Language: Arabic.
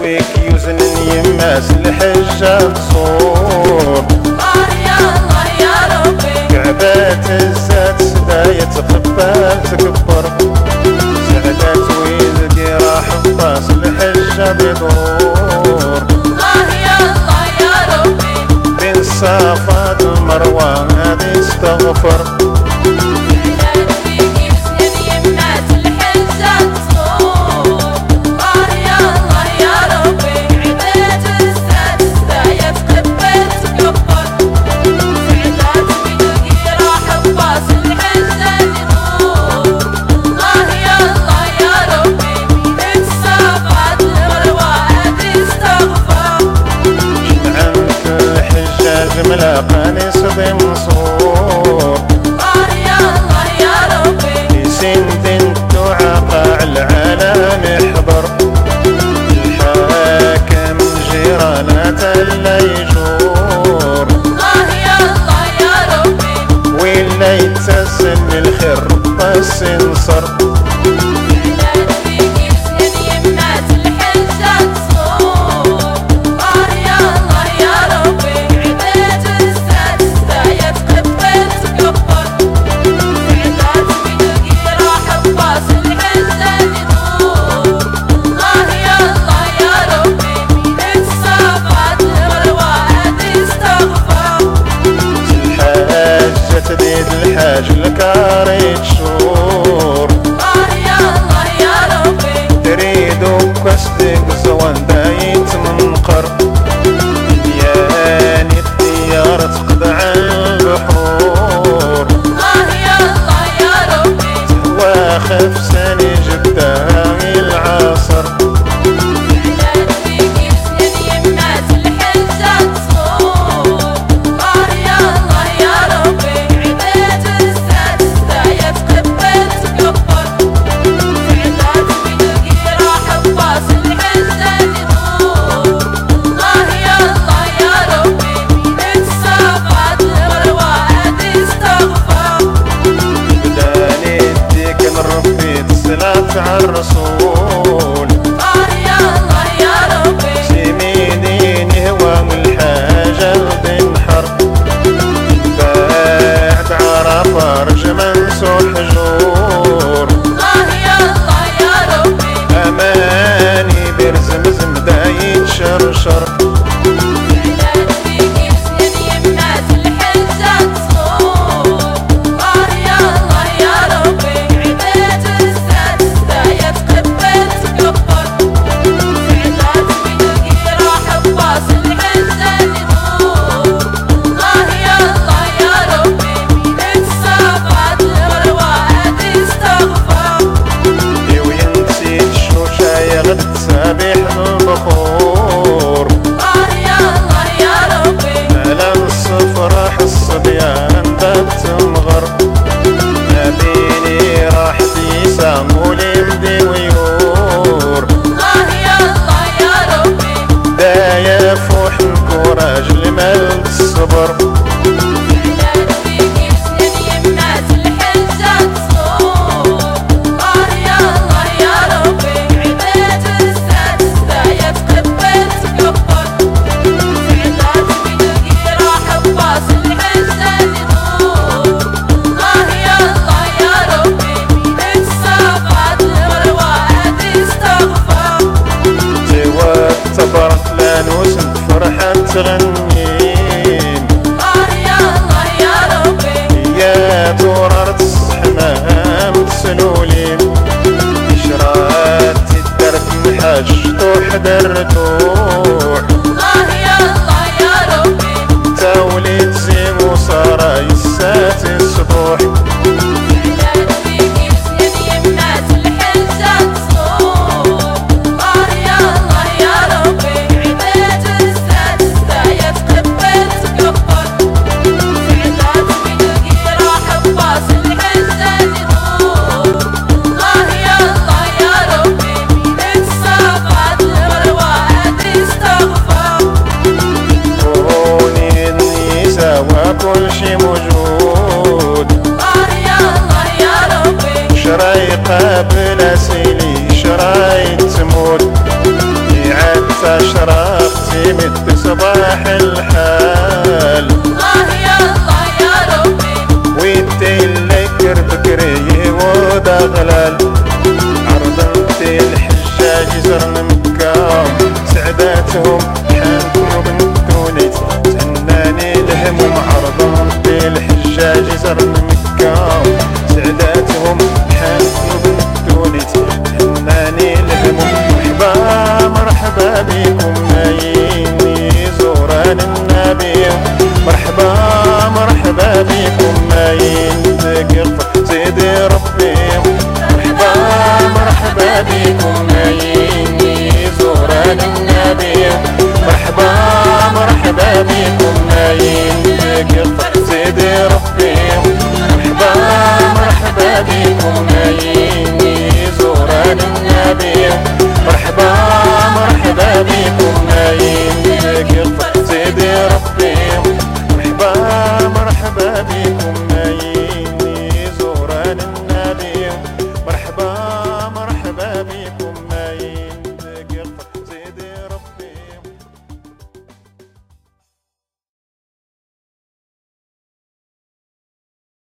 فيك يوزن يماس الحجة تصور. يا الله يا ربي كعبات الزات سدايا تقبل تكبر، سعدات ويلقي راح باس الحجة بدور. يا الله يا ربي بين الصفا والمروة هذه استغفر. ملاقاني صدي منصور. يا الله يا ربي يسين بنت عقاع العالم يحضر، الحاكم جيرانات اللي يجور. يا الله يا ربي ولا يتسن الخير بس ينصر. تديد الحاج الكاري تشور. يا الله يا ربي تريدو كوستك زوان دايت منقر، ياني الطيارة تقطع البحور. يا الله يا ربي واخف ساني جدا العصر. على الرسول. يا الله يا ربي سيميني نهوى من الحاجة بنحر، بعد عرفة رج منسو الحجور. يا الله يا ربي أماني برزمزم دايت شرشر. سابح البخور. يا الله يا ربي على الصفرة الصبيان بات تمغر، ما بيني راح يسام ولمدي ويور. يا الله يا ربي دايا فوح الكوراج لمال الصبر. صبرت لانوس فرحة تغنين. يا الله يا ربي يا توررت الصحمام تسلولين، شرات الدرب محاج طوح درتوح. يا الله يا ربي توليد زيم وصار يسات السطوح. كل شي موجود. يا الله يا ربي شراي قابل اسيلي شراي تموت، يعد مرحبا مرحبا بكم ما ينتقف سيدي ربي. مرحبا مرحبا بكم ما يزور النبي. مرحبا مرحبا بكم